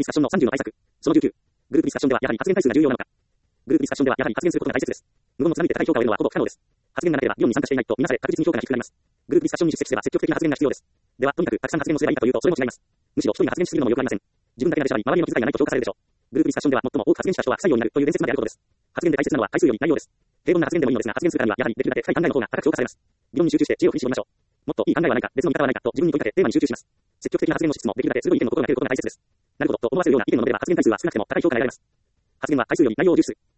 ディスカッションの30の対策。その19。グループディスカッションではやはり発言回数が重要なのか。グループディスカッションではやはり発言することが大切です。無言のつなぎで高い評価を得るのはほぼ不可能です。発言がなければ議論に参加していないとみなされ確実に評価が低くなります。グループディスカッションに出席しては積極的な発言が必要です。では、とにかくたくさん発言をすればいいかというとそれも違います。むしろ一人が発言しすぎるのも良くありません。自分だけが出しゃばり、周りへの気遣いがないと評価されるでしょう。グループディスカッションでは最も多く発言した人は不採用になるという伝説まであることです。発言で大切なのは回数より内容です。平凡な発言でもいいのですが、発言するからにはやはりできるだけ深い考えの方が高く評価されます。議論に集中して知恵を振り絞りましょう。もっといい考えはないか、別の見方はないかと自分に問いかけてテーマに集中します。積極的な発言のしつつもできるだけ鋭い意見のことがなけることが大切です。なるほどと思わせるような意見の述べれば発言回数は少なくても高い評価が得られます。発言は回数より内容を重視する。